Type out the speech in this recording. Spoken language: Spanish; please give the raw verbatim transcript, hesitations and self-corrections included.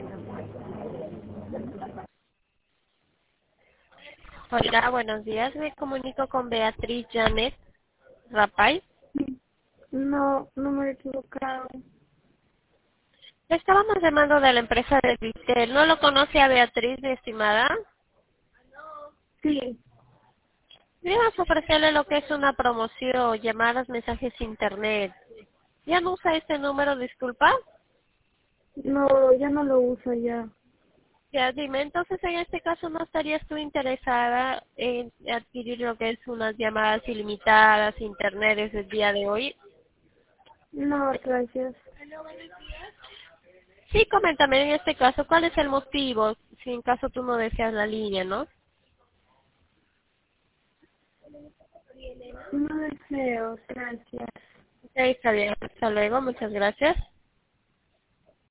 Hola, buenos días. Me comunico con Beatriz Janet Rapay. No, no me he equivocado. Le estábamos llamando de la empresa de Vitel. ¿No lo conoce a Beatriz, mi estimada? Sí, Vamos a ofrecerle lo que es una promoción, llamadas, mensajes internet. ¿Ya no usa este número, disculpa? no, ya no lo uso ya. Ya, dime, entonces en este caso no estarías tú interesada en adquirir lo que es unas llamadas ilimitadas, internet desde el día de hoy. No, gracias. Sí, coméntame en este caso, ¿cuál es el motivo? Si en caso tú no deseas la línea, ¿no? No deseo, gracias. Ok, está bien, hasta luego, muchas gracias.